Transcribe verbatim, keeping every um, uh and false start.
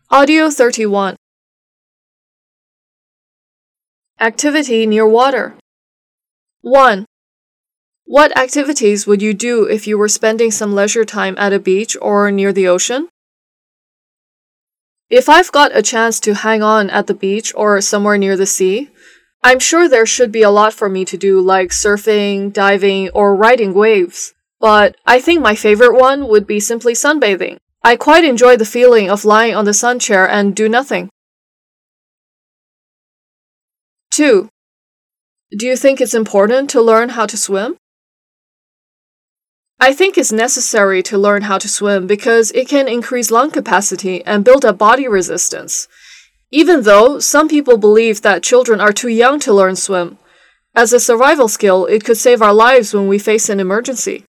Audio thirty-one. Activity near water. one. What activities would you do if you were spending some leisure time at a beach or near the ocean? If I've got a chance to hang on at the beach or somewhere near the sea, I'm sure there should be a lot for me to do, like surfing, diving, or riding waves. But I think my favorite one would be simply sunbathing. I quite enjoy the feeling of lying on the sun chair and do nothing. two. Do you think it's important to learn how to swim? I think it's necessary to learn how to swim because it can increase lung capacity and build up body resistance. Even though some people believe that children are too young to learn swim, as a survival skill, it could save our lives when we face an emergency.